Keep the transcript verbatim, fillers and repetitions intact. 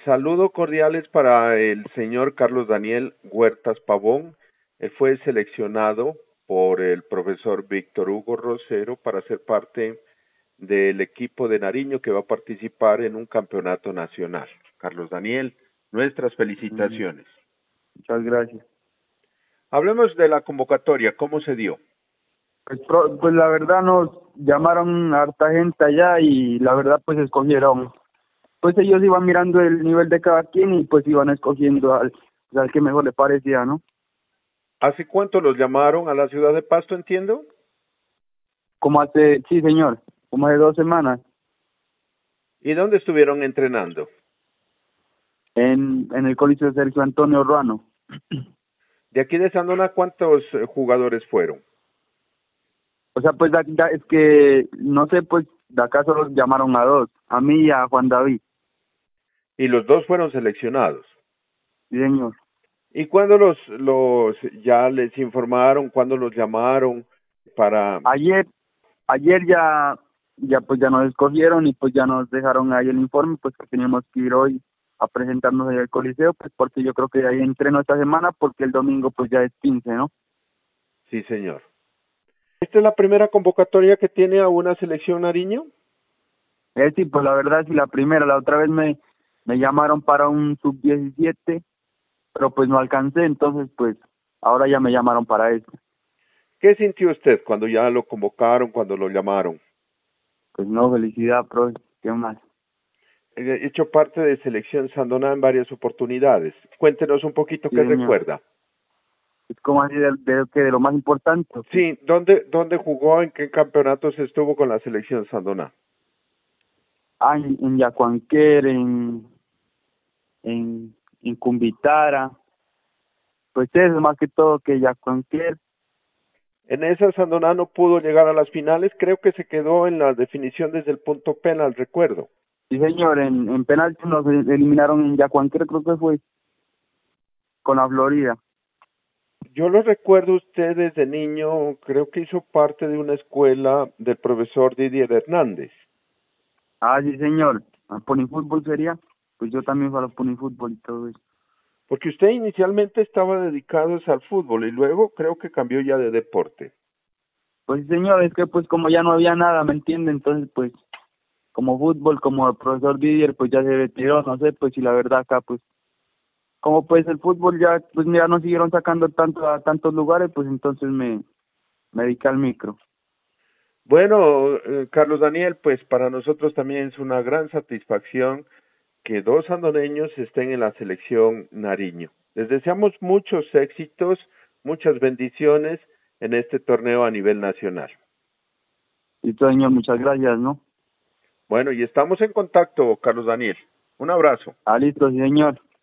Saludos cordiales para el señor Carlos Daniel Huertas Pavón. Él fue seleccionado por el profesor Víctor Hugo Rosero para ser parte del equipo de Nariño que va a participar en un campeonato nacional. Carlos Daniel, nuestras felicitaciones. Muchas gracias. Hablemos de la convocatoria, ¿cómo se dio? Pues, pro, pues la verdad nos llamaron a harta gente allá y la verdad pues escogieron, pues ellos iban mirando el nivel de cada quien y pues iban escogiendo al, pues, al que mejor le parecía, ¿no? ¿Hace cuánto los llamaron a la ciudad de Pasto, entiendo? Como hace, sí señor, como hace dos semanas. ¿Y dónde estuvieron entrenando? En, en el Coliseo Sergio Antonio Ruano. De aquí de Sandona, ¿cuántos jugadores fueron? O sea, pues da, da, es que, no sé, pues de acá solo llamaron a dos, a mí y a Juan David. Y los dos fueron seleccionados. Sí, señor. ¿Y cuándo los, los, ya les informaron, cuándo los llamaron para...? Ayer, ayer ya, ya pues ya nos escogieron y pues ya nos dejaron ahí el informe, pues que teníamos que ir hoy a presentarnos ahí al Coliseo, pues porque yo creo que ahí entreno esta semana porque el domingo pues ya es quince, ¿no? Sí, señor. ¿Esta es la primera convocatoria que tiene a una selección Nariño? Eh, sí, pues la verdad sí, la primera, la otra vez me, me llamaron para un sub diecisiete, pero pues no alcancé, entonces pues ahora ya me llamaron para esto. ¿Qué sintió usted cuando ya lo convocaron, cuando lo llamaron? Pues no, felicidad, profe, ¿qué más? He hecho parte de Selección Sandona en varias oportunidades. Cuéntenos un poquito Sí, qué señor. recuerda. Es como así de, de, de, de lo más importante. Sí, ¿dónde, dónde jugó, en qué campeonatos estuvo con la Selección Sandona? Ah, en, en Yacuanquer, en, en, en Cumbitara, pues eso más que todo que Yacuanquer. En esa Sandona no pudo llegar a las finales, creo que se quedó en la definición desde el punto penal, recuerdo. Sí, señor, en, en penalti nos eliminaron en Yacuanquer, creo que fue, con la Florida. Yo lo recuerdo usted desde niño, creo que hizo parte de una escuela del profesor Didier Hernández. Ah, sí, señor. ¿A Ponifútbol sería? Pues yo también fui a los Ponifútbol y todo eso. Porque usted inicialmente estaba dedicado al fútbol y luego creo que cambió ya de deporte. Pues sí, señor, es que pues como ya no había nada, ¿me entiende? Entonces pues como fútbol, como el profesor Didier pues ya se retiró, no sé, pues si la verdad acá pues como pues el fútbol ya pues ya no siguieron sacando tanto a tantos lugares, pues entonces me, me dediqué al micro. Bueno, eh, Carlos Daniel, pues para nosotros también es una gran satisfacción que dos andoneños estén en la selección Nariño. Les deseamos muchos éxitos, muchas bendiciones en este torneo a nivel nacional. Y todo, señor, muchas gracias, ¿no? Bueno, y estamos en contacto, Carlos Daniel. Un abrazo. Ah, listo, sí, señor.